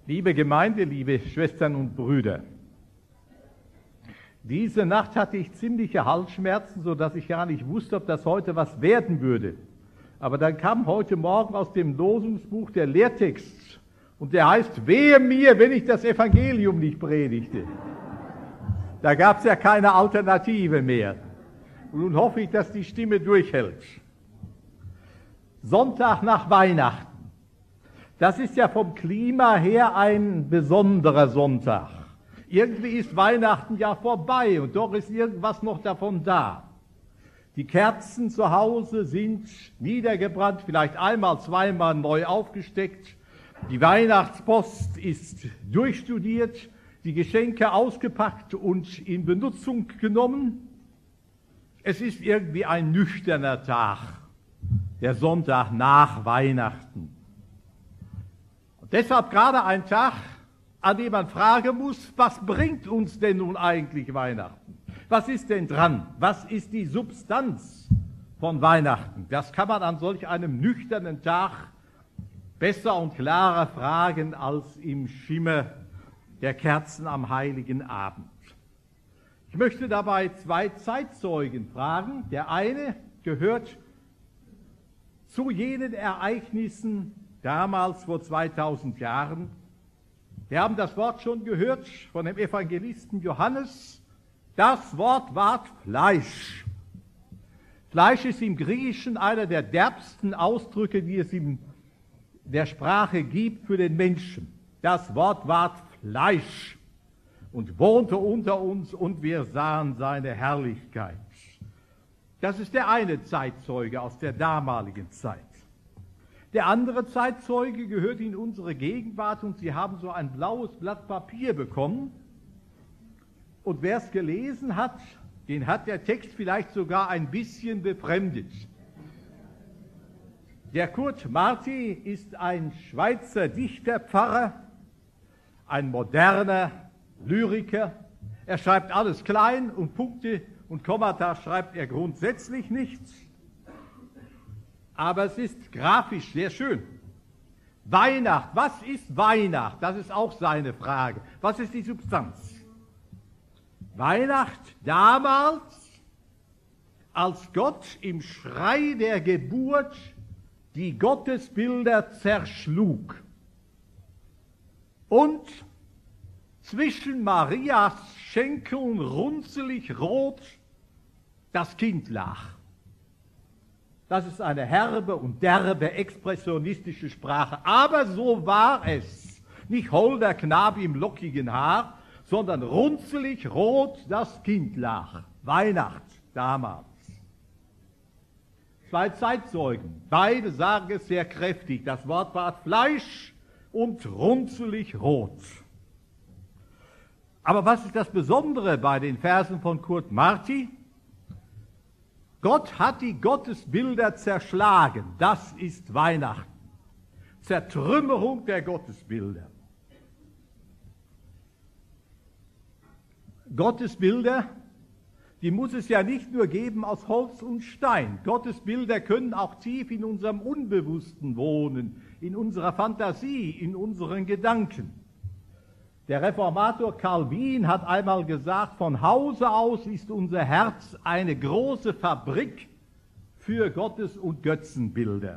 Liebe Gemeinde, liebe Schwestern und Brüder, diese Nacht hatte ich ziemliche Halsschmerzen, sodass ich gar nicht wusste, ob das heute was werden würde. Aber dann kam heute Morgen aus dem Losungsbuch der Lehrtext und der heißt, wehe mir, wenn ich das Evangelium nicht predigte. Da gab es ja keine Alternative mehr. Und nun hoffe ich, dass die Stimme durchhält. Sonntag nach Weihnachten. Das ist ja vom Klima her ein besonderer Sonntag. Irgendwie ist Weihnachten ja vorbei und doch ist irgendwas noch davon da. Die Kerzen zu Hause sind niedergebrannt, vielleicht einmal, zweimal neu aufgesteckt. Die Weihnachtspost ist durchstudiert, die Geschenke ausgepackt und in Benutzung genommen. Es ist irgendwie ein nüchterner Tag, der Sonntag nach Weihnachten. Und deshalb gerade ein Tag, an dem man fragen muss, was bringt uns denn nun eigentlich Weihnachten? Was ist denn dran? Was ist die Substanz von Weihnachten? Das kann man an solch einem nüchternen Tag besser und klarer fragen als im Schimmer der Kerzen am heiligen Abend. Ich möchte dabei zwei Zeitzeugen fragen. Der eine gehört zu jenen Ereignissen damals vor 2000 Jahren. Wir haben das Wort schon gehört von dem Evangelisten Johannes. Das Wort ward Fleisch. Fleisch ist im Griechischen einer der derbsten Ausdrücke, die es in der Sprache gibt für den Menschen. Das Wort ward Fleisch und wohnte unter uns und wir sahen seine Herrlichkeit. Das ist der eine Zeitzeuge aus der damaligen Zeit. Der andere Zeitzeuge gehört in unsere Gegenwart und Sie haben so ein blaues Blatt Papier bekommen. Und wer es gelesen hat, den hat der Text vielleicht sogar ein bisschen befremdet. Der Kurt Marti ist ein Schweizer Dichterpfarrer, ein moderner Lyriker. Er schreibt alles klein und Punkte und Kommata schreibt er grundsätzlich nichts. Aber es ist grafisch sehr schön. Weihnacht, was ist Weihnacht? Das ist auch seine Frage. Was ist die Substanz? Weihnacht damals, als Gott im Schrei der Geburt die Gottesbilder zerschlug und zwischen Marias Schenkeln runzelig rot das Kind lag. Das ist eine herbe und derbe expressionistische Sprache. Aber so war es. Nicht holder Knabe im lockigen Haar, sondern runzelig rot das Kind lag. Weihnacht damals. Zwei Zeitzeugen, beide sagen es sehr kräftig. Das Wort war Fleisch und runzelig rot. Aber was ist das Besondere bei den Versen von Kurt Marti? Gott hat die Gottesbilder zerschlagen. Das ist Weihnachten. Zertrümmerung der Gottesbilder. Gottesbilder, die muss es ja nicht nur geben aus Holz und Stein. Gottesbilder können auch tief in unserem Unbewussten wohnen, in unserer Fantasie, in unseren Gedanken. Der Reformator Calvin hat einmal gesagt, von Hause aus ist unser Herz eine große Fabrik für Gottes- und Götzenbilder.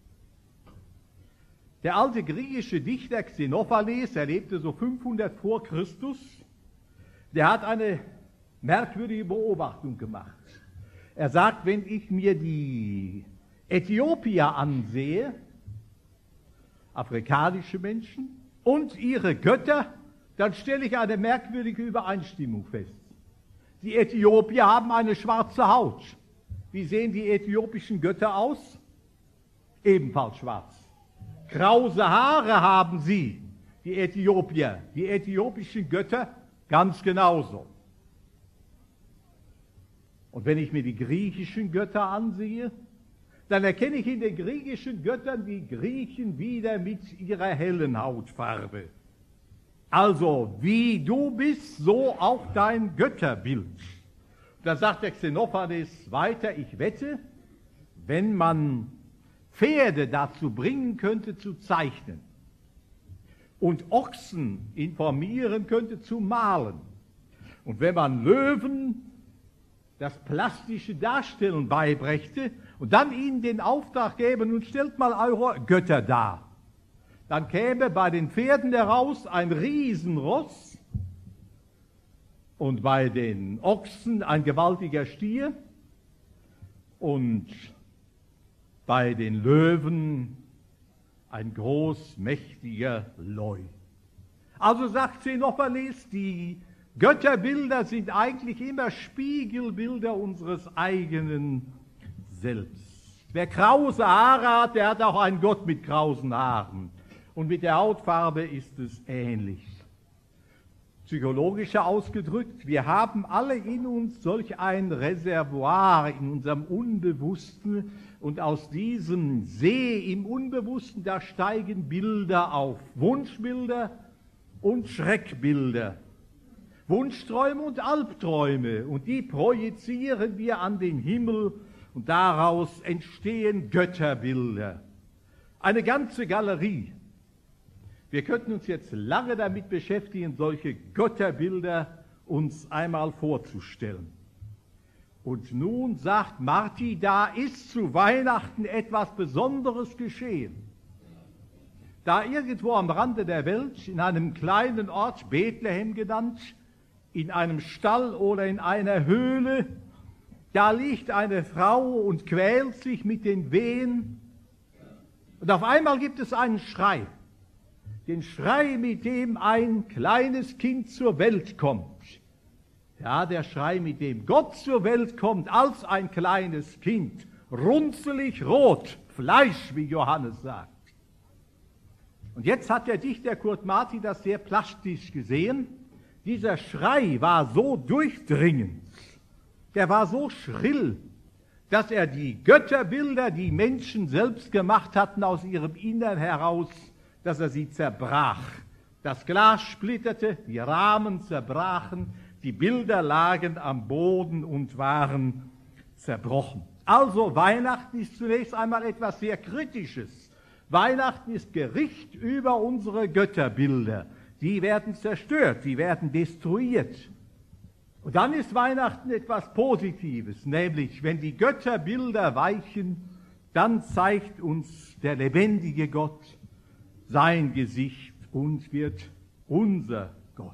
Der alte griechische Dichter Xenophanes, er lebte so 500 vor Christus, der hat eine merkwürdige Beobachtung gemacht. Er sagt, wenn ich mir die Äthiopier ansehe, afrikanische Menschen, und ihre Götter, dann stelle ich eine merkwürdige Übereinstimmung fest. Die Äthiopier haben eine schwarze Haut. Wie sehen die äthiopischen Götter aus? Ebenfalls schwarz. Krause Haare haben sie, die Äthiopier. Die äthiopischen Götter ganz genauso. Und wenn ich mir die griechischen Götter ansehe, dann erkenne ich in den griechischen Göttern die Griechen wieder mit ihrer hellen Hautfarbe. Also, wie du bist, so auch dein Götterbild. Da sagt der Xenophanes weiter, ich wette, wenn man Pferde dazu bringen könnte zu zeichnen und Ochsen informieren könnte, zu malen. Und wenn man Löwen das plastische Darstellen beibrächte und dann ihnen den Auftrag gäbe, nun stellt mal eure Götter dar, dann käme bei den Pferden heraus ein Riesenross und bei den Ochsen ein gewaltiger Stier und bei den Löwen ein großmächtiger Leu. Also sagt Xenophanes, die Götterbilder sind eigentlich immer Spiegelbilder unseres eigenen Selbst. Wer krause Haare hat, der hat auch einen Gott mit krausen Haaren. Und mit der Hautfarbe ist es ähnlich. Psychologischer ausgedrückt, wir haben alle in uns solch ein Reservoir in unserem Unbewussten, und aus diesem See im Unbewussten, da steigen Bilder auf, Wunschbilder und Schreckbilder, Wunschträume und Albträume, und die projizieren wir an den Himmel, und daraus entstehen Götterbilder. Eine ganze Galerie. Wir könnten uns jetzt lange damit beschäftigen, solche Götterbilder uns einmal vorzustellen. Und nun sagt Marti, da ist zu Weihnachten etwas Besonderes geschehen. Da irgendwo am Rande der Welt, in einem kleinen Ort, Bethlehem genannt, in einem Stall oder in einer Höhle, da liegt eine Frau und quält sich mit den Wehen. Und auf einmal gibt es einen Schrei. Den Schrei, mit dem ein kleines Kind zur Welt kommt. Ja, der Schrei, mit dem Gott zur Welt kommt, als ein kleines Kind. Runzelig rot, Fleisch, wie Johannes sagt. Und jetzt hat der Dichter Kurt Marti das sehr plastisch gesehen. Dieser Schrei war so durchdringend, der war so schrill, dass er die Götterbilder, die Menschen selbst gemacht hatten, aus ihrem Innern heraus, dass er sie zerbrach. Das Glas splitterte, die Rahmen zerbrachen, die Bilder lagen am Boden und waren zerbrochen. Also Weihnachten ist zunächst einmal etwas sehr Kritisches. Weihnachten ist Gericht über unsere Götterbilder. Die werden zerstört, die werden destruiert. Und dann ist Weihnachten etwas Positives, nämlich wenn die Götterbilder weichen, dann zeigt uns der lebendige Gott sein Gesicht und wird unser Gott.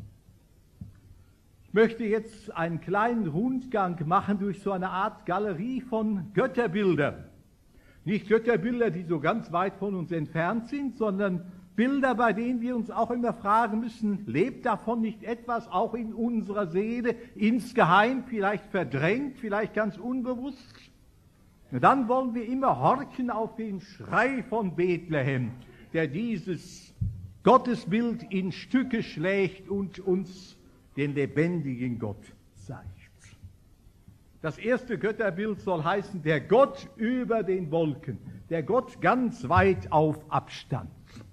Ich möchte jetzt einen kleinen Rundgang machen durch so eine Art Galerie von Götterbildern. Nicht Götterbilder, die so ganz weit von uns entfernt sind, sondern Bilder, bei denen wir uns auch immer fragen müssen, lebt davon nicht etwas auch in unserer Seele, insgeheim, vielleicht verdrängt, vielleicht ganz unbewusst? Und dann wollen wir immer horchen auf den Schrei von Bethlehem, der dieses Gottesbild in Stücke schlägt und uns den lebendigen Gott zeigt. Das erste Götterbild soll heißen, der Gott über den Wolken, der Gott ganz weit auf Abstand.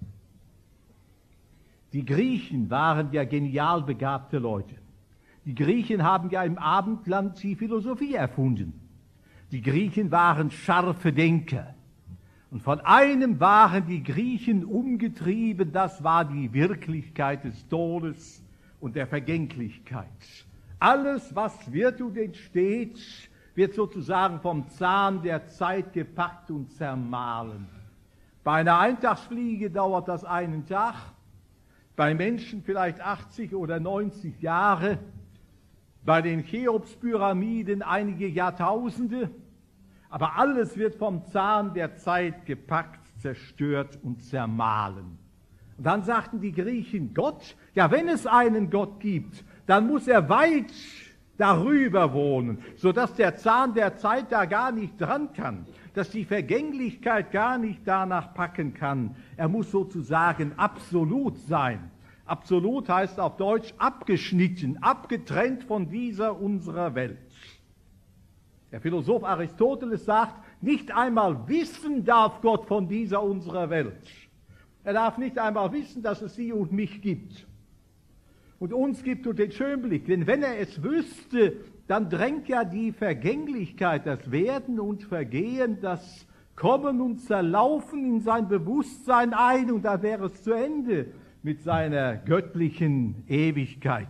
Die Griechen waren ja genial begabte Leute. Die Griechen haben ja im Abendland die Philosophie erfunden. Die Griechen waren scharfe Denker. Und von einem waren die Griechen umgetrieben, das war die Wirklichkeit des Todes und der Vergänglichkeit. Alles, was wird und entsteht, wird sozusagen vom Zahn der Zeit gepackt und zermahlen. Bei einer Eintagsfliege dauert das einen Tag, bei Menschen vielleicht 80 oder 90 Jahre, bei den Cheopspyramiden einige Jahrtausende, aber alles wird vom Zahn der Zeit gepackt, zerstört und zermahlen. Und dann sagten die Griechen, Gott, ja, wenn es einen Gott gibt, dann muss er weit darüber wohnen, sodass der Zahn der Zeit da gar nicht dran kann, dass die Vergänglichkeit gar nicht danach packen kann. Er muss sozusagen absolut sein. Absolut heißt auf Deutsch abgeschnitten, abgetrennt von dieser unserer Welt. Der Philosoph Aristoteles sagt, nicht einmal wissen darf Gott von dieser unserer Welt. Er darf nicht einmal wissen, dass es sie und mich gibt. Und uns gibt und den Schönblick. Denn wenn er es wüsste, dann drängt ja die Vergänglichkeit, das Werden und Vergehen, das Kommen und Zerlaufen in sein Bewusstsein ein und da wäre es zu Ende. mit seiner göttlichen Ewigkeit,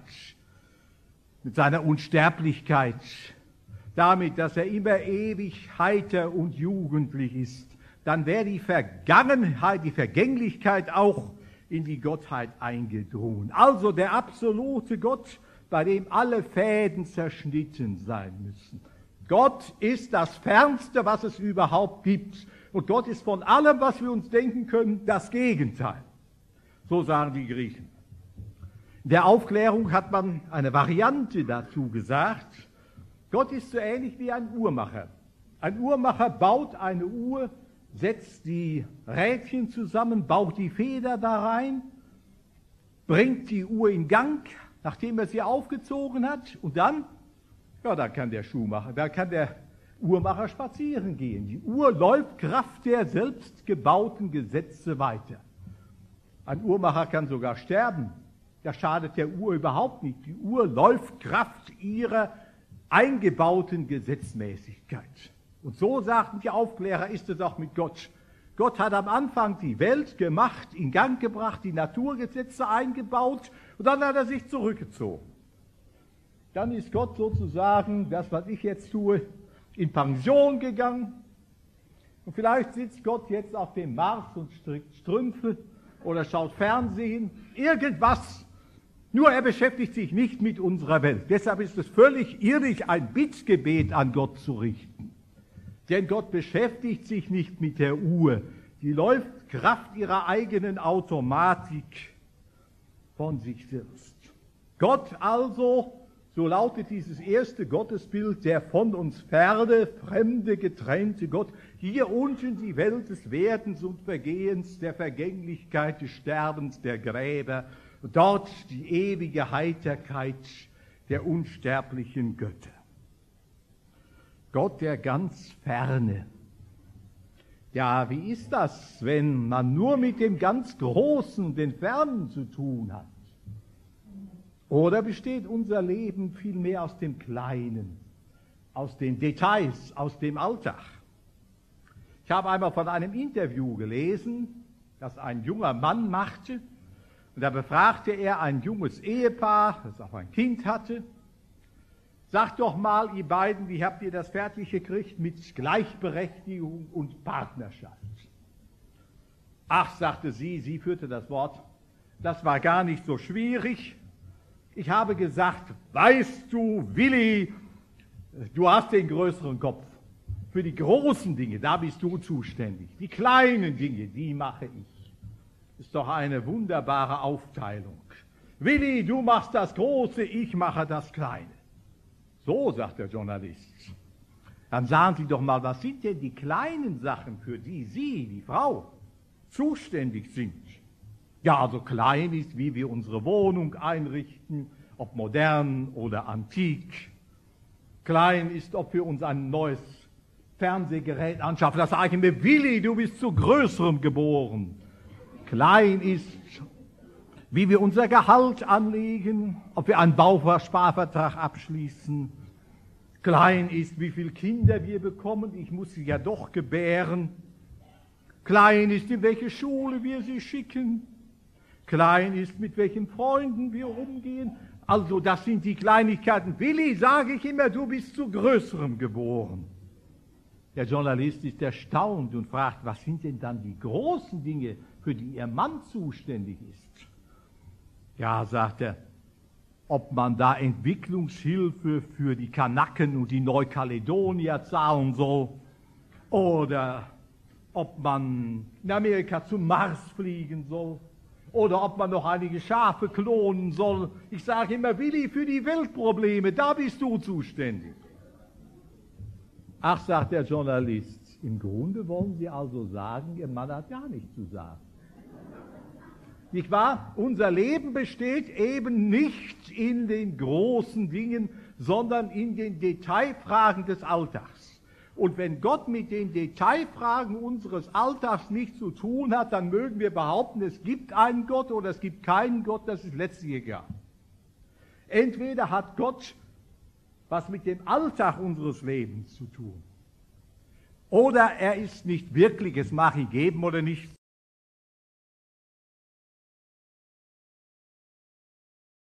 mit seiner Unsterblichkeit, damit, dass er immer ewig heiter und jugendlich ist, dann wäre die Vergangenheit, die Vergänglichkeit auch in die Gottheit eingedrungen. Also der absolute Gott, bei dem alle Fäden zerschnitten sein müssen. Gott ist das Fernste, was es überhaupt gibt. Und Gott ist von allem, was wir uns denken können, das Gegenteil. So sagen die Griechen. In der Aufklärung hat man eine Variante dazu gesagt. Gott ist so ähnlich wie ein Uhrmacher. Ein Uhrmacher baut eine Uhr, setzt die Rädchen zusammen, baut die Feder da rein, bringt die Uhr in Gang, nachdem er sie aufgezogen hat, und dann kann der Uhrmacher spazieren gehen. Die Uhr läuft Kraft der selbst gebauten Gesetze weiter. Ein Uhrmacher kann sogar sterben. Das schadet der Uhr überhaupt nicht. Die Uhr läuft Kraft ihrer eingebauten Gesetzmäßigkeit. Und so sagten die Aufklärer, ist es auch mit Gott. Gott hat am Anfang die Welt gemacht, in Gang gebracht, die Naturgesetze eingebaut, und dann hat er sich zurückgezogen. Dann ist Gott sozusagen, das, was ich jetzt tue, in Pension gegangen. Und vielleicht sitzt Gott jetzt auf dem Mars und strickt Strümpfe oder schaut Fernsehen, irgendwas. Nur er beschäftigt sich nicht mit unserer Welt. Deshalb ist es völlig irrig, ein Bittgebet an Gott zu richten. Denn Gott beschäftigt sich nicht mit der Uhr. Die läuft Kraft ihrer eigenen Automatik von sich selbst. Gott also, so lautet dieses erste Gottesbild, der von uns ferne, fremde, getrennte Gott, hier unten die Welt des Werdens und Vergehens, der Vergänglichkeit, des Sterbens, der Gräber, dort die ewige Heiterkeit der unsterblichen Götter. Gott der ganz Ferne. Ja, wie ist das, wenn man nur mit dem ganz Großen, den Fernen zu tun hat? Oder besteht unser Leben vielmehr aus dem Kleinen, aus den Details, aus dem Alltag? Ich habe einmal von einem Interview gelesen, das ein junger Mann machte, und da befragte er ein junges Ehepaar, das auch ein Kind hatte. Sagt doch mal, ihr beiden, wie habt ihr das fertig gekriegt mit Gleichberechtigung und Partnerschaft? Ach, sagte sie führte das Wort, das war gar nicht so schwierig. Ich habe gesagt, weißt du, Willi, du hast den größeren Kopf. Für die großen Dinge, da bist du zuständig. Die kleinen Dinge, die mache ich. Ist doch eine wunderbare Aufteilung. Willi, du machst das Große, ich mache das Kleine. So, sagt der Journalist. Dann sagen Sie doch mal, was sind denn die kleinen Sachen, für die Sie, die Frau, zuständig sind? Ja, also klein ist, wie wir unsere Wohnung einrichten, ob modern oder antik. Klein ist, ob wir uns ein neues Fernsehgerät anschaffen. Das sage ich mir, Willi, du bist zu Größerem geboren. Klein ist, wie wir unser Gehalt anlegen, ob wir einen Bausparvertrag abschließen. Klein ist, wie viele Kinder wir bekommen, ich muss sie ja doch gebären. Klein ist, in welche Schule wir sie schicken. Klein ist, mit welchen Freunden wir umgehen. Also das sind die Kleinigkeiten. Willi, sage ich immer, du bist zu Größerem geboren. Der Journalist ist erstaunt und fragt, was sind denn dann die großen Dinge, für die Ihr Mann zuständig ist? Ja, sagt er, ob man da Entwicklungshilfe für die Kanaken und die Neukaledonier zahlen soll oder ob man in Amerika zum Mars fliegen soll oder ob man noch einige Schafe klonen soll. Ich sage immer, Willi, für die Weltprobleme, da bist du zuständig. Ach, sagt der Journalist, im Grunde wollen Sie also sagen, Ihr Mann hat gar nichts zu sagen. Nicht wahr? Unser Leben besteht eben nicht in den großen Dingen, sondern in den Detailfragen des Alltags. Und wenn Gott mit den Detailfragen unseres Alltags nichts zu tun hat, dann mögen wir behaupten, es gibt einen Gott oder es gibt keinen Gott, das ist letztlich egal. Entweder hat Gott was mit dem Alltag unseres Lebens zu tun, oder er ist nicht wirklich, es mag ihn geben oder nicht,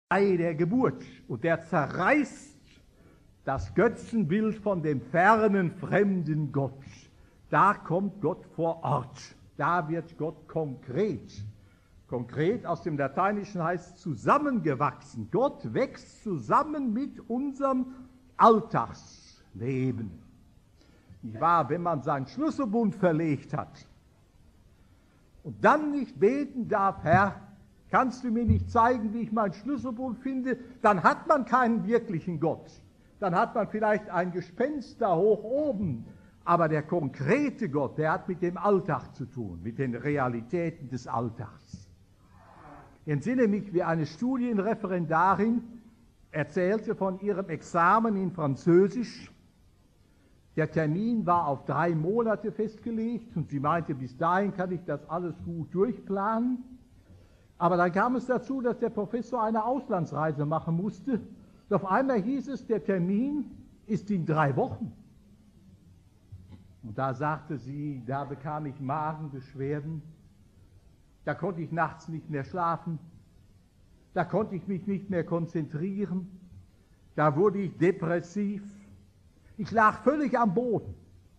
der Geburt und der zerreißt das Götzenbild von dem fernen, fremden Gott. Da kommt Gott vor Ort, da wird Gott konkret. Konkret aus dem Lateinischen heißt zusammengewachsen. Gott wächst zusammen mit unserem Alltagsleben. Nicht wahr, wenn man seinen Schlüsselbund verlegt hat und dann nicht beten darf, Herr, kannst du mir nicht zeigen, wie ich meinen Schlüsselbund finde, dann hat man keinen wirklichen Gott. Dann hat man vielleicht ein Gespenst da hoch oben, aber der konkrete Gott, der hat mit dem Alltag zu tun, mit den Realitäten des Alltags. Ich entsinne mich, wie eine Studienreferendarin erzählte von ihrem Examen in Französisch. Der Termin war auf 3 Monate festgelegt und sie meinte, bis dahin kann ich das alles gut durchplanen. Aber dann kam es dazu, dass der Professor eine Auslandsreise machen musste. Und auf einmal hieß es, der Termin ist in 3 Wochen. Und da sagte sie, da bekam ich Magenbeschwerden, da konnte ich nachts nicht mehr schlafen, da konnte ich mich nicht mehr konzentrieren, da wurde ich depressiv, ich lag völlig am Boden.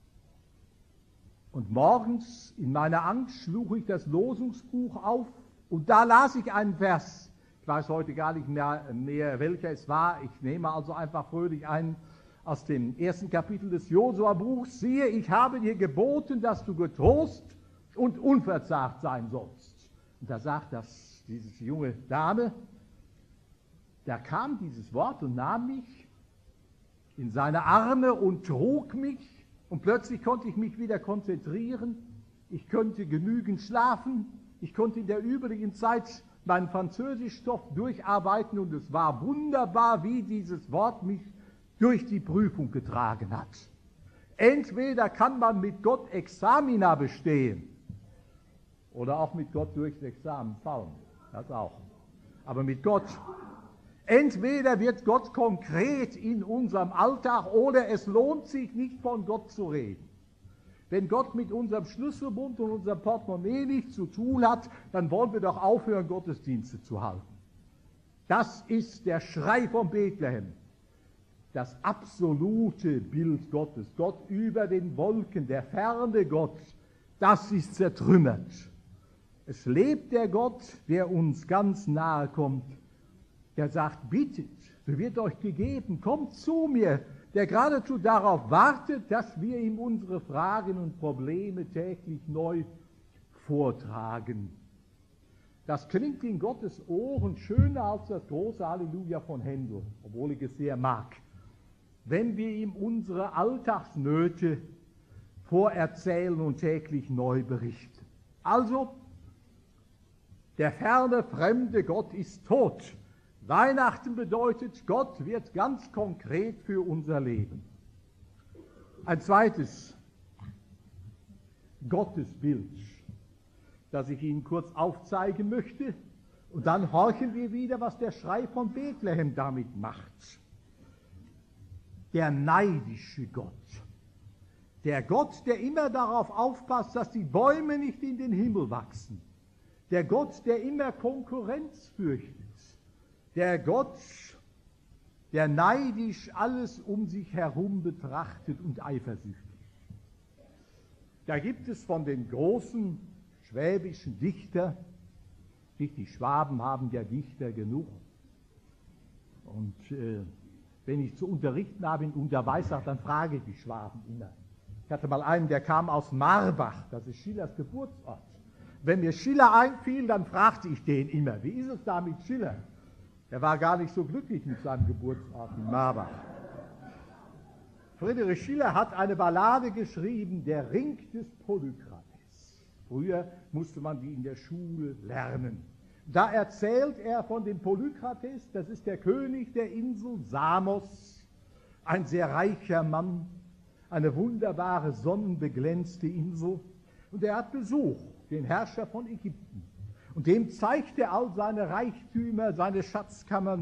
Und morgens in meiner Angst schlug ich das Losungsbuch auf und da las ich einen Vers. Ich weiß heute gar nicht mehr welcher es war. Ich nehme also einfach fröhlich einen aus dem 1. Kapitel des Josua-Buchs. Siehe, ich habe dir geboten, dass du getrost und unverzagt sein sollst. Und da sagt diese junge Dame, da kam dieses Wort und nahm mich in seine Arme und trug mich. Und plötzlich konnte ich mich wieder konzentrieren. Ich konnte genügend schlafen. Ich konnte in der übrigen Zeit meinen Französischstoff durcharbeiten und es war wunderbar, wie dieses Wort mich durch die Prüfung getragen hat. Entweder kann man mit Gott Examina bestehen oder auch mit Gott durchs Examen fallen, das auch. Aber mit Gott, entweder wird Gott konkret in unserem Alltag oder es lohnt sich nicht von Gott zu reden. Wenn Gott mit unserem Schlüsselbund und unserem Portemonnaie nichts zu tun hat, dann wollen wir doch aufhören, Gottesdienste zu halten. Das ist der Schrei von Bethlehem. Das absolute Bild Gottes, Gott über den Wolken, der ferne Gott, das ist zertrümmert. Es lebt der Gott, der uns ganz nahe kommt, der sagt, bittet, so wird euch gegeben, kommt zu mir, der geradezu darauf wartet, dass wir ihm unsere Fragen und Probleme täglich neu vortragen. Das klingt in Gottes Ohren schöner als das große Halleluja von Händel, obwohl ich es sehr mag. Wenn wir ihm unsere Alltagsnöte vorerzählen und täglich neu berichten. Also, der ferne, fremde Gott ist tot. Weihnachten bedeutet, Gott wird ganz konkret für unser Leben. Ein zweites Gottesbild, das ich Ihnen kurz aufzeigen möchte, und dann horchen wir wieder, was der Schrei von Bethlehem damit macht. Der neidische Gott. Der Gott, der immer darauf aufpasst, dass die Bäume nicht in den Himmel wachsen. Der Gott, der immer Konkurrenz fürchtet. Der Gott, der neidisch alles um sich herum betrachtet und eifersüchtig. Da gibt es von den großen schwäbischen Dichtern, nicht die Schwaben haben ja Dichter genug, und wenn ich zu unterrichten habe in Unterweissach, dann frage ich die Schwaben immer. Ich hatte mal einen, der kam aus Marbach, das ist Schillers Geburtsort. Wenn mir Schiller einfiel, dann fragte ich den immer, wie ist es da mit Schiller? Er war gar nicht so glücklich mit seinem Geburtsort in Marbach. Friedrich Schiller hat eine Ballade geschrieben, der Ring des Polykrates. Früher musste man die in der Schule lernen. Da erzählt er von dem Polykrates, das ist der König der Insel Samos, ein sehr reicher Mann, eine wunderbare sonnenbeglänzte Insel. Und er hat Besuch, den Herrscher von Ägypten. Und dem zeigt er all seine Reichtümer, seine Schatzkammern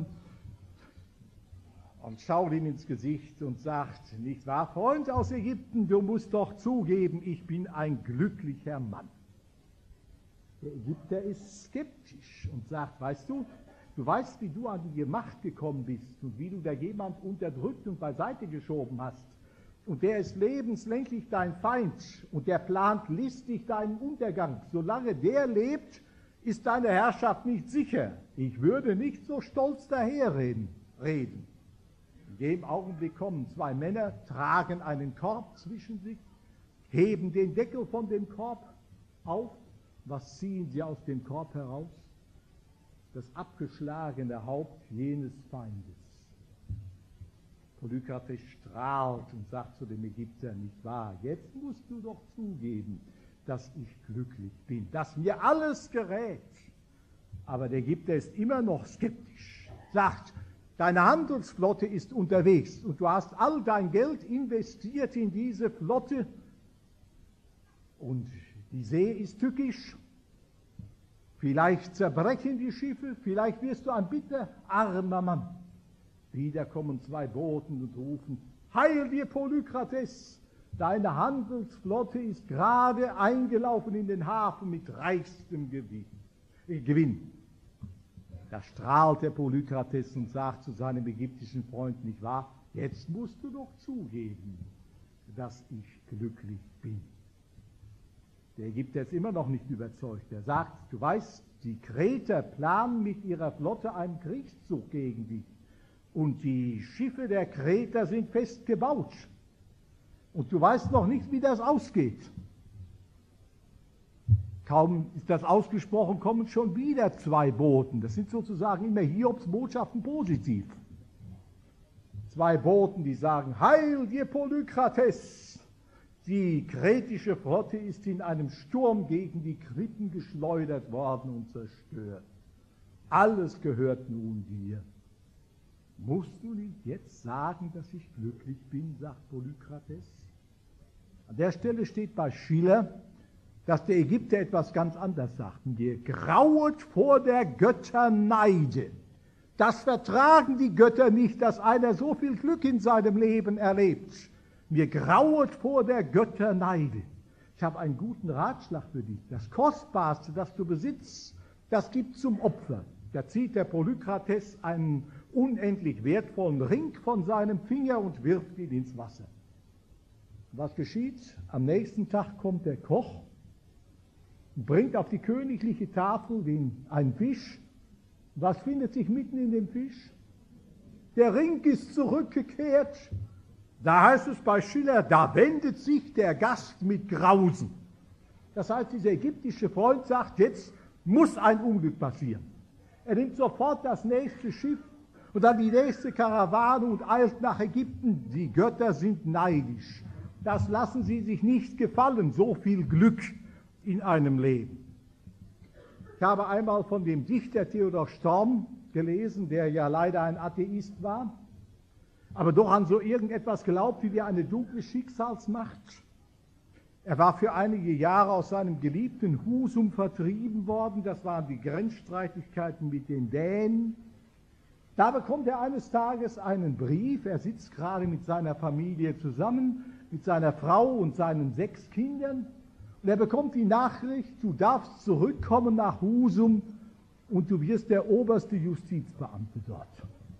und schaut ihm ins Gesicht und sagt, nicht wahr, Freund aus Ägypten, du musst doch zugeben, ich bin ein glücklicher Mann. Der Ägypter ist skeptisch und sagt, weißt du, Du weißt, wie du an die Macht gekommen bist und wie du da jemand unterdrückt und beiseite geschoben hast. Und der ist lebenslänglich dein Feind und der plant listig deinen Untergang. Solange der lebt, ist deine Herrschaft nicht sicher. Ich würde nicht so stolz daherreden. In dem Augenblick kommen zwei Männer, tragen einen Korb zwischen sich, heben den Deckel von dem Korb auf. Was ziehen sie aus dem Korb heraus? Das abgeschlagene Haupt jenes Feindes. Polykrates strahlt und sagt zu dem Ägypter, nicht wahr, jetzt musst du doch zugeben, dass ich glücklich bin, dass mir alles gerät. Aber der Ägypter ist immer noch skeptisch, sagt, deine Handelsflotte ist unterwegs und du hast all dein Geld investiert in diese Flotte und die See ist tückisch. Vielleicht zerbrechen die Schiffe, vielleicht wirst du ein bitterarmer Mann. Wieder kommen zwei Boten und rufen, heil dir Polykrates, deine Handelsflotte ist gerade eingelaufen in den Hafen mit reichstem Gewinn. Da strahlt der Polykrates und sagt zu seinem ägyptischen Freund, nicht wahr, jetzt musst du doch zugeben, dass ich glücklich bin. Der Ägypter ist immer noch nicht überzeugt. Er sagt, du weißt, die Kreter planen mit ihrer Flotte einen Kriegszug gegen dich. Und die Schiffe der Kreter sind fest gebaut. Und du weißt noch nicht, wie das ausgeht. Kaum ist das ausgesprochen, kommen schon wieder zwei Boten. Das sind sozusagen immer Hiobs Botschaften positiv. Zwei Boten, die sagen, heil dir Polykrates! Die kretische Flotte ist in einem Sturm gegen die Klippen geschleudert worden und zerstört. Alles gehört nun dir. Musst du nicht jetzt sagen, dass ich glücklich bin, sagt Polykrates? An der Stelle steht bei Schiller, dass der Ägypter etwas ganz anderes sagt. Mir grauet vor der Götter Neide. Das vertragen die Götter nicht, dass einer so viel Glück in seinem Leben erlebt. Mir grauet vor der Götter Neide. Ich habe einen guten Ratschlag für dich. Das Kostbarste, das du besitzt, das gibt zum Opfer. Da zieht der Polykrates einen unendlich wertvollen Ring von seinem Finger und wirft ihn ins Wasser. Was geschieht? Am nächsten Tag kommt der Koch und bringt auf die königliche Tafel einen Fisch. Was findet sich mitten in dem Fisch? Der Ring ist zurückgekehrt. Da heißt es bei Schiller, da wendet sich der Gast mit Grausen. Das heißt, dieser ägyptische Freund sagt, jetzt muss ein Unglück passieren. Er nimmt sofort das nächste Schiff und dann die nächste Karawane und eilt nach Ägypten. Die Götter sind neidisch. Das lassen sie sich nicht gefallen, so viel Glück in einem Leben. Ich habe einmal von dem Dichter Theodor Storm gelesen, der ja leider ein Atheist war, aber doch an so irgendetwas glaubt wie eine dunkle Schicksalsmacht. Er war für einige Jahre aus seinem geliebten Husum vertrieben worden, das waren die Grenzstreitigkeiten mit den Dänen. Da bekommt er eines Tages einen Brief, er sitzt gerade mit seiner Familie zusammen, mit seiner Frau und seinen 6 Kindern, und er bekommt die Nachricht, du darfst zurückkommen nach Husum und du wirst der oberste Justizbeamte dort.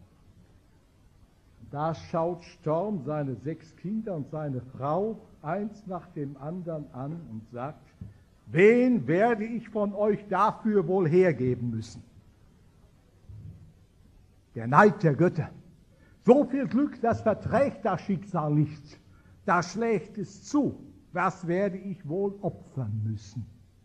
Da schaut Storm seine 6 Kinder und seine Frau eins nach dem anderen an und sagt, wen werde ich von euch dafür wohl hergeben müssen? Der Neid der Götter. So viel Glück, das verträgt das Schicksal nicht. Da schlägt es zu. Was werde ich wohl opfern müssen?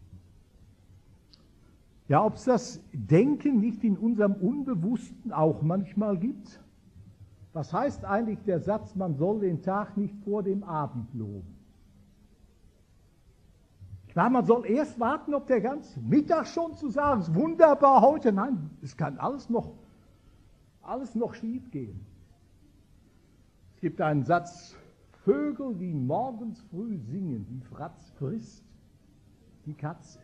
Ja, ob es das Denken nicht in unserem Unbewussten auch manchmal gibt? Was heißt eigentlich der Satz, man soll den Tag nicht vor dem Abend loben? Klar, man soll erst warten, ob der ganze Mittag schon zu sagen ist, wunderbar heute. Nein, es kann alles noch schief gehen. Es gibt einen Satz, Vögel, die morgens früh singen, die frisst die Katze.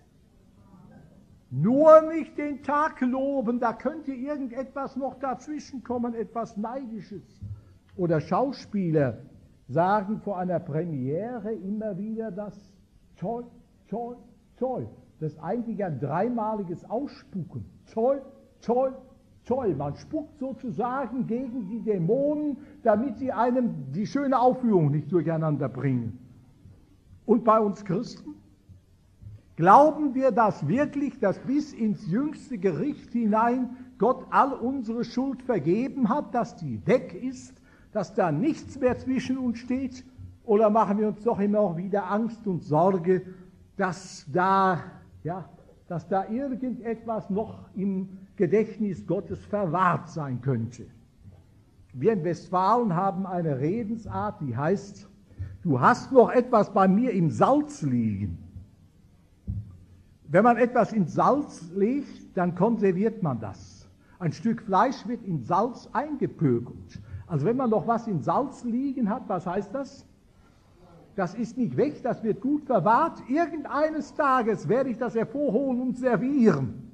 Nur nicht den Tag loben, da könnte irgendetwas noch dazwischen kommen, etwas Neidisches. Oder Schauspieler sagen vor einer Premiere immer wieder das Toi, Toi, Toi. Das ist eigentlich ein dreimaliges Ausspucken. Toi, Toi, toll, man spuckt sozusagen gegen die Dämonen, damit sie einem die schöne Aufführung nicht durcheinander bringen. Und bei uns Christen? Glauben wir das wirklich, dass bis ins jüngste Gericht hinein Gott all unsere Schuld vergeben hat, dass die weg ist, dass da nichts mehr zwischen uns steht? Oder machen wir uns doch immer auch wieder Angst und Sorge, dass da irgendetwas noch im Gedächtnis Gottes verwahrt sein könnte? Wir in Westfalen haben eine Redensart, die heißt: Du hast noch etwas bei mir im Salz liegen. Wenn man etwas ins Salz legt, dann konserviert man das. Ein Stück Fleisch wird in Salz eingepökelt. Also wenn man noch was in Salz liegen hat, was heißt das? Das ist nicht weg, das wird gut verwahrt. Irgendeines Tages werde ich das hervorholen und servieren.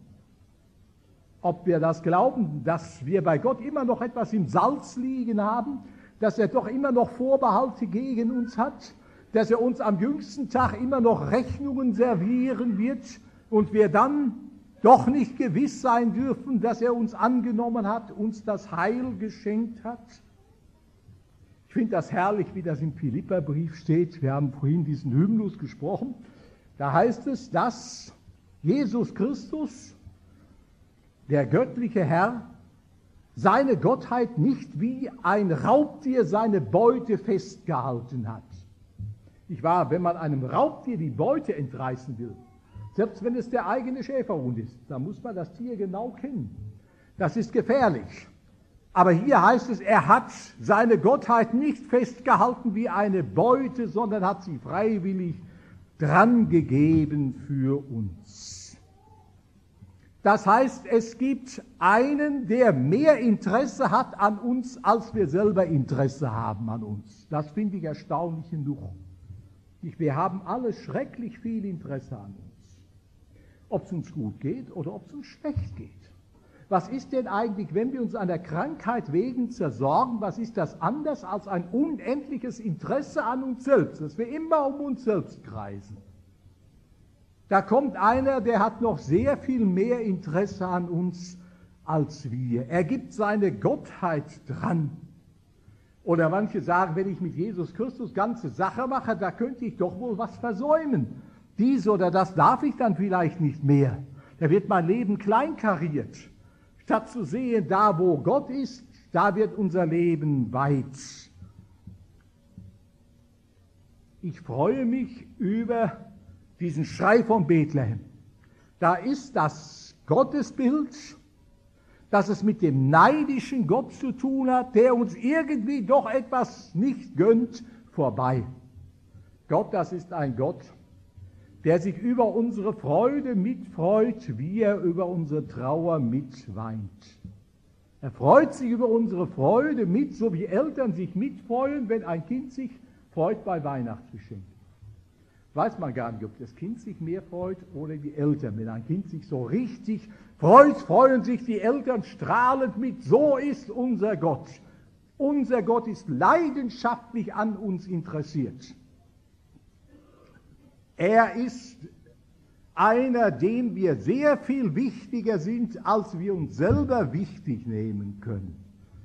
Ob wir das glauben, dass wir bei Gott immer noch etwas im Salz liegen haben, dass er doch immer noch Vorbehalte gegen uns hat, dass er uns am jüngsten Tag immer noch Rechnungen servieren wird und wir dann doch nicht gewiss sein dürfen, dass er uns angenommen hat, uns das Heil geschenkt hat. Ich finde das herrlich, wie das im Philipperbrief steht. Wir haben vorhin diesen Hymnus gesprochen. Da heißt es, dass Jesus Christus, der göttliche Herr, seine Gottheit nicht wie ein Raubtier seine Beute festgehalten hat. Nicht wahr? Wenn man einem Raubtier die Beute entreißen will, selbst wenn es der eigene Schäferhund ist, dann muss man das Tier genau kennen. Das ist gefährlich. Aber hier heißt es, er hat seine Gottheit nicht festgehalten wie eine Beute, sondern hat sie freiwillig drangegeben für uns. Das heißt, es gibt einen, der mehr Interesse hat an uns, als wir selber Interesse haben an uns. Das finde ich erstaunlich genug. Wir haben alle schrecklich viel Interesse an uns. Ob es uns gut geht oder ob es uns schlecht geht. Was ist denn eigentlich, wenn wir uns einer Krankheit wegen zersorgen, was ist das anders als ein unendliches Interesse an uns selbst, dass wir immer um uns selbst kreisen? Da kommt einer, der hat noch sehr viel mehr Interesse an uns als wir. Er gibt seine Gottheit dran. Oder manche sagen, wenn ich mit Jesus Christus ganze Sache mache, da könnte ich doch wohl was versäumen. Dies oder das darf ich dann vielleicht nicht mehr. Da wird mein Leben kleinkariert. Statt zu sehen, da wo Gott ist, da wird unser Leben weit. Ich freue mich über diesen Schrei von Bethlehem. Da ist das Gottesbild, dass es mit dem neidischen Gott zu tun hat, der uns irgendwie doch etwas nicht gönnt, vorbei. Gott, das ist ein Gott, der sich über unsere Freude mitfreut, wie er über unsere Trauer mitweint. Er freut sich über unsere Freude mit, so wie Eltern sich mitfreuen, wenn ein Kind sich freut bei Weihnachtsgeschenken. Weiß man gar nicht, ob das Kind sich mehr freut oder die Eltern. Wenn ein Kind sich so richtig freut, freuen sich die Eltern strahlend mit. So ist unser Gott. Unser Gott ist leidenschaftlich an uns interessiert. Er ist einer, dem wir sehr viel wichtiger sind, als wir uns selber wichtig nehmen können.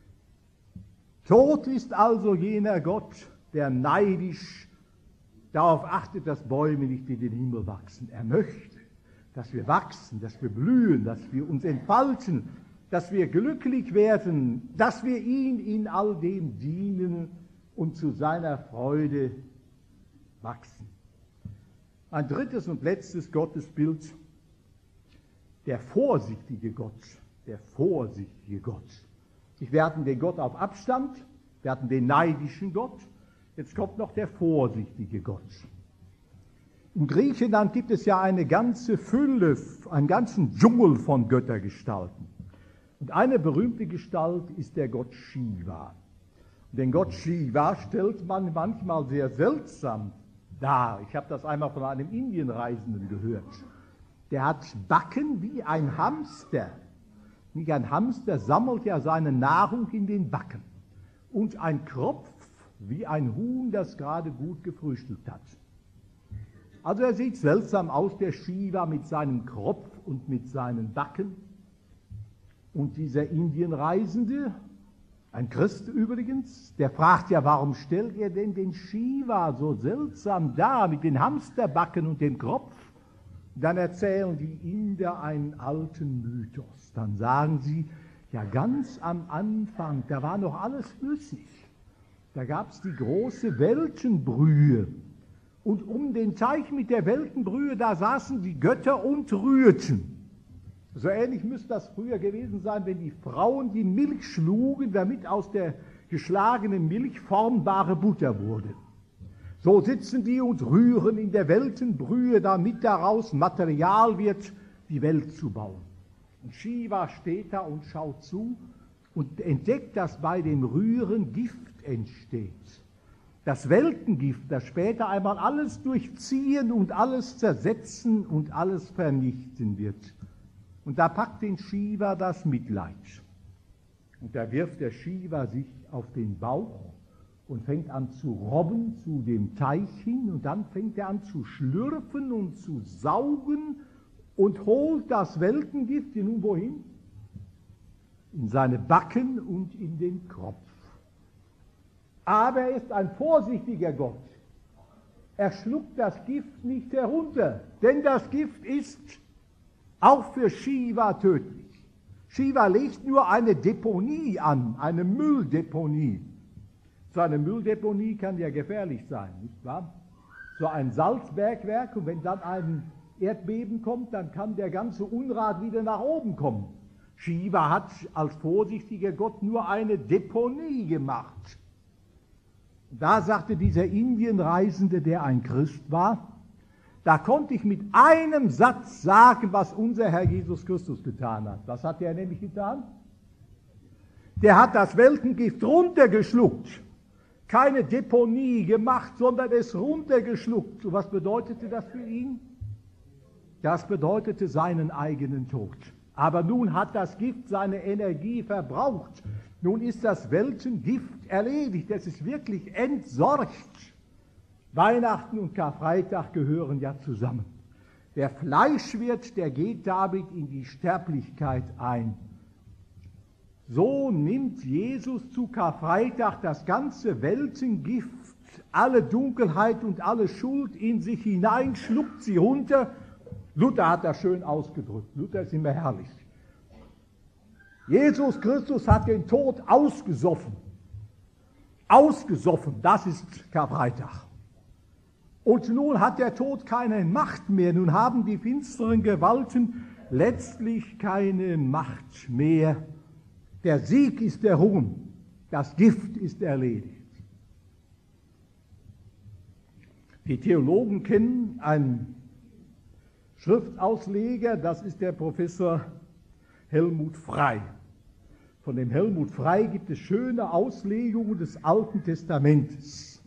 Tot ist also jener Gott, der neidisch darauf achtet, dass Bäume nicht in den Himmel wachsen. Er möchte, dass wir wachsen, dass wir blühen, dass wir uns entfalten, dass wir glücklich werden, dass wir ihn in all dem dienen und zu seiner Freude wachsen. Ein drittes und letztes Gottesbild, der vorsichtige Gott, der vorsichtige Gott. Wir hatten den Gott auf Abstand, wir hatten den neidischen Gott, jetzt kommt noch der vorsichtige Gott. In Griechenland gibt es ja eine ganze Fülle, einen ganzen Dschungel von Göttergestalten. Und eine berühmte Gestalt ist der Gott Shiva. Den Gott Shiva stellt man manchmal sehr seltsam dar. Ich habe das einmal von einem Indienreisenden gehört. Der hat Backen wie ein Hamster. Nicht ein Hamster sammelt ja seine Nahrung in den Backen. Und ein Kropf wie ein Huhn, das gerade gut gefrühstückt hat. Also er sieht seltsam aus, der Shiva mit seinem Kropf und mit seinen Backen. Und dieser Indienreisende, ein Christ übrigens, der fragt ja, warum stellt ihr denn den Shiva so seltsam dar mit den Hamsterbacken und dem Kropf? Dann erzählen die Inder einen alten Mythos. Dann sagen sie, ja ganz am Anfang, da war noch alles flüssig. Da gab es die große Weltenbrühe. Und um den Teich mit der Weltenbrühe, da saßen die Götter und rührten. So ähnlich müsste das früher gewesen sein, wenn die Frauen die Milch schlugen, damit aus der geschlagenen Milch formbare Butter wurde. So sitzen die und rühren in der Weltenbrühe, damit daraus Material wird, die Welt zu bauen. Und Shiva steht da und schaut zu und entdeckt, dass bei dem Rühren Gift entsteht. Das Weltengift, das später einmal alles durchziehen und alles zersetzen und alles vernichten wird. Und da packt den Shiva das Mitleid. Und da wirft der Shiva sich auf den Bauch und fängt an zu robben zu dem Teich hin. Und dann fängt er an zu schlürfen und zu saugen und holt das Weltengift nun wohin? In seine Backen und in den Kropf. Aber er ist ein vorsichtiger Gott. Er schluckt das Gift nicht herunter, denn das Gift ist auch für Shiva tödlich. Shiva legt nur eine Deponie an, eine Mülldeponie. So eine Mülldeponie kann ja gefährlich sein, nicht wahr? So ein Salzbergwerk, und wenn dann ein Erdbeben kommt, dann kann der ganze Unrat wieder nach oben kommen. Shiva hat als vorsichtiger Gott nur eine Deponie gemacht. Da sagte dieser Indienreisende, der ein Christ war, da konnte ich mit einem Satz sagen, was unser Herr Jesus Christus getan hat. Was hat er nämlich getan? Der hat das Weltengift runtergeschluckt. Keine Deponie gemacht, sondern es runtergeschluckt. Und was bedeutete das für ihn? Das bedeutete seinen eigenen Tod. Aber nun hat das Gift seine Energie verbraucht. Nun ist das Weltengift erledigt. Es ist wirklich entsorgt. Weihnachten und Karfreitag gehören ja zusammen. Wer Fleisch wird, der geht damit in die Sterblichkeit ein. So nimmt Jesus zu Karfreitag das ganze Weltengift, alle Dunkelheit und alle Schuld in sich hinein, schluckt sie runter. Luther hat das schön ausgedrückt. Luther ist immer herrlich. Jesus Christus hat den Tod ausgesoffen. Ausgesoffen, das ist Karfreitag. Und nun hat der Tod keine Macht mehr. Nun haben die finsteren Gewalten letztlich keine Macht mehr. Der Sieg ist errungen. Das Gift ist erledigt. Die Theologen kennen einen Schriftausleger, das ist der Professor Helmut Frey. Von dem Helmut Frey gibt es schöne Auslegungen des Alten Testamentes.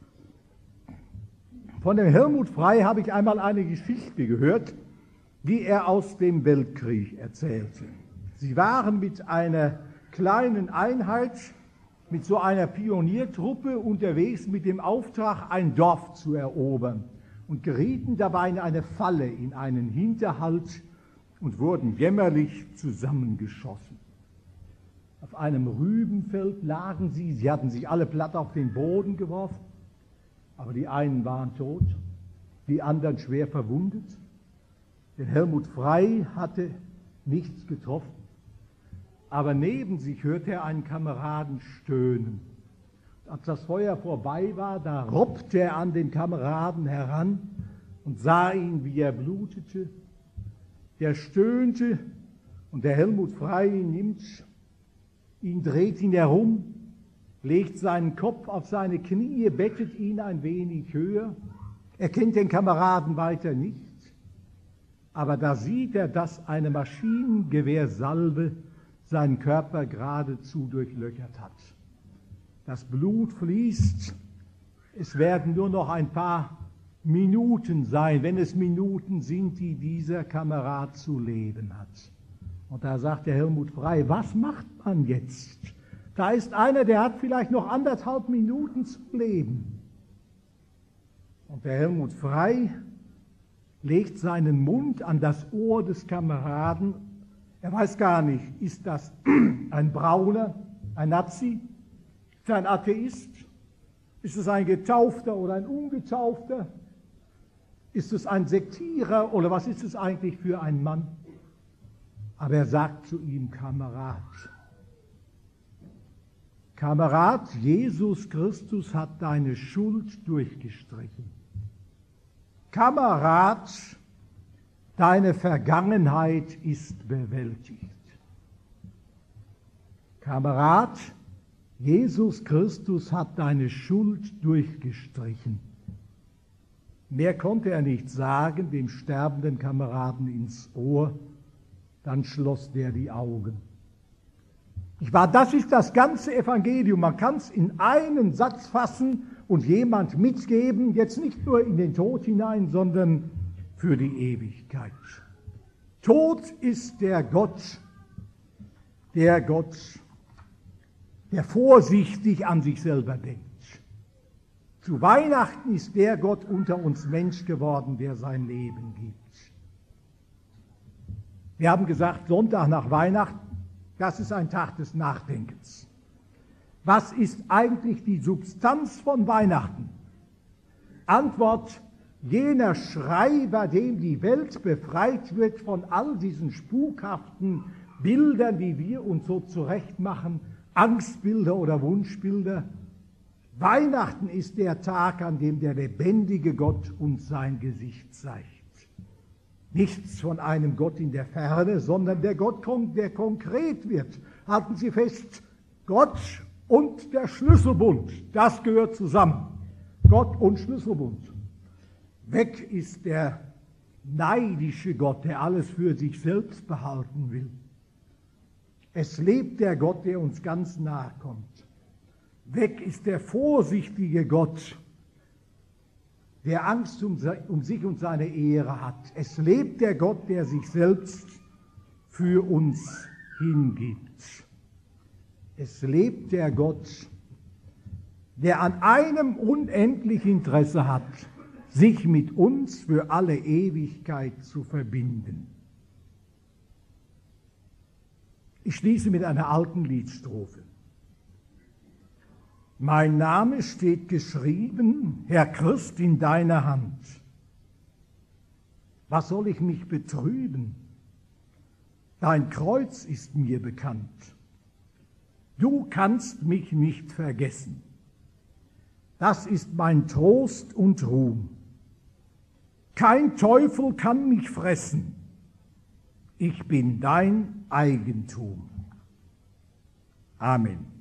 Von dem Helmut Frey habe ich einmal eine Geschichte gehört, die er aus dem Weltkrieg erzählte. Sie waren mit einer kleinen Einheit, mit so einer Pioniertruppe unterwegs mit dem Auftrag, ein Dorf zu erobern und gerieten dabei in eine Falle, in einen Hinterhalt und wurden jämmerlich zusammengeschossen. Auf einem Rübenfeld lagen sie, sie hatten sich alle platt auf den Boden geworfen, aber die einen waren tot, die anderen schwer verwundet. Der Helmut Frey hatte nichts getroffen, aber neben sich hörte er einen Kameraden stöhnen. Als das Feuer vorbei war, da robbte er an den Kameraden heran und sah ihn, wie er blutete. Der stöhnte und der Helmut Frey nimmt ihn, dreht ihn herum, legt seinen Kopf auf seine Knie, bettet ihn ein wenig höher. Er kennt den Kameraden weiter nicht, aber da sieht er, dass eine Maschinengewehrsalve seinen Körper geradezu durchlöchert hat. Das Blut fließt, es werden nur noch ein paar Minuten sein, wenn es Minuten sind, die dieser Kamerad zu leben hat. Und da sagt der Helmut Frey, was macht man jetzt? Da ist einer, der hat vielleicht noch 1,5 Minuten zu leben. Und der Helmut Frey legt seinen Mund an das Ohr des Kameraden, Er weiß gar nicht, ist das ein Brauner, ein Nazi, ist er ein Atheist, ist es ein Getaufter oder ein Ungetaufter, ist es ein Sektierer oder was ist es eigentlich für ein Mann? Aber er sagt zu ihm, Kamerad, Kamerad, Jesus Christus hat deine Schuld durchgestrichen. Kamerad, deine Vergangenheit ist bewältigt. Kamerad, Jesus Christus hat deine Schuld durchgestrichen. Mehr konnte er nicht sagen, dem sterbenden Kameraden ins Ohr, dann schloss der die Augen. Das ist das ganze Evangelium. Man kann es in einen Satz fassen und jemand mitgeben, jetzt nicht nur in den Tod hinein, sondern für die Ewigkeit. Tod ist der Gott, der vorsichtig an sich selber denkt. Zu Weihnachten ist der Gott unter uns Mensch geworden, der sein Leben gibt. Wir haben gesagt, Sonntag nach Weihnachten, das ist ein Tag des Nachdenkens. Was ist eigentlich die Substanz von Weihnachten? Antwort, jener Schrei, bei dem die Welt befreit wird von all diesen spukhaften Bildern, die wir uns so zurechtmachen, Angstbilder oder Wunschbilder. Weihnachten ist der Tag, an dem der lebendige Gott uns sein Gesicht zeigt. Nichts von einem Gott in der Ferne, sondern der Gott, der konkret wird. Halten Sie fest, Gott und der Schlüsselbund, das gehört zusammen. Gott und Schlüsselbund. Weg ist der neidische Gott, der alles für sich selbst behalten will. Es lebt der Gott, der uns ganz nahe kommt. Weg ist der vorsichtige Gott, der Angst um sich und seine Ehre hat. Es lebt der Gott, der sich selbst für uns hingibt. Es lebt der Gott, der an einem unendlich Interesse hat, sich mit uns für alle Ewigkeit zu verbinden. Ich schließe mit einer alten Liedstrophe. Mein Name steht geschrieben, Herr Christ, in deiner Hand. Was soll ich mich betrüben? Dein Kreuz ist mir bekannt. Du kannst mich nicht vergessen. Das ist mein Trost und Ruhm. Kein Teufel kann mich fressen. Ich bin dein Eigentum. Amen.